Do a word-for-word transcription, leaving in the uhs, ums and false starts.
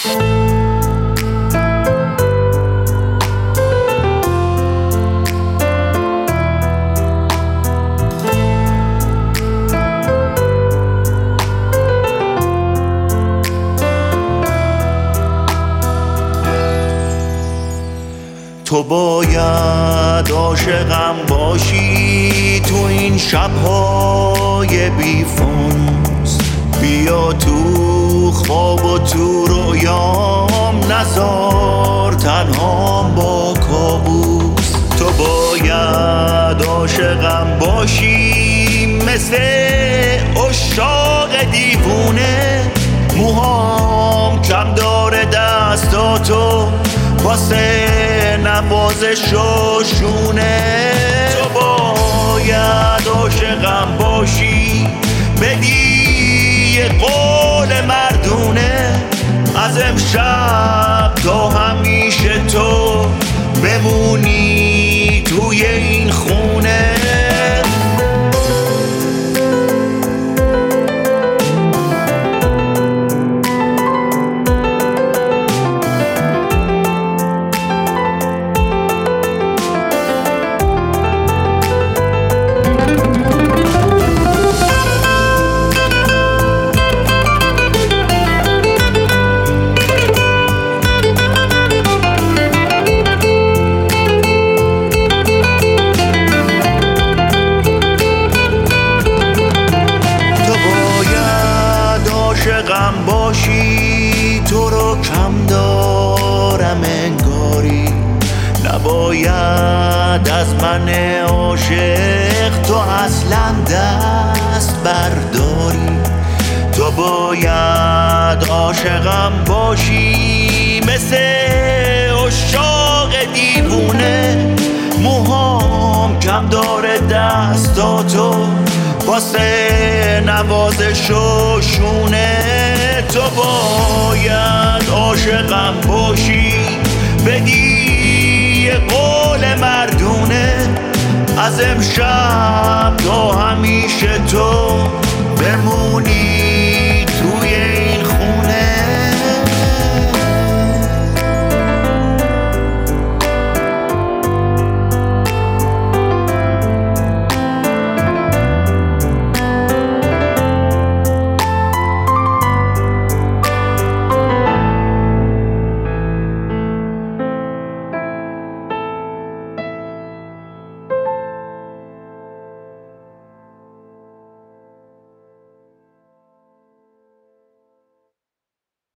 تو باید عاشقم باشی تو این شب‌های بی فانوس، بیا تو خواب و تو رویام، نذار تنهام با کابوس. تو باید عاشقم باشی مثل عشاق دیوونه، موهام کم داره دستاتو واسه نوازش و شونه. تو باید عاشقم باشی، بدی یه قول مردونه، از امشب تا همیشه تو بمونی توی این خونه. عاشقم باشی تو رو کم دارم انگاری، نباید از من عاشق تو اصلا دست برداری. تو باید عاشقم باشی مثل عشاق دیوونه، موهام کم داره دستاتو واسه نوازش و شونه. تو باید عاشقم باشی، بدی یه قول مردونه، از امشب تا همیشه تو بمونی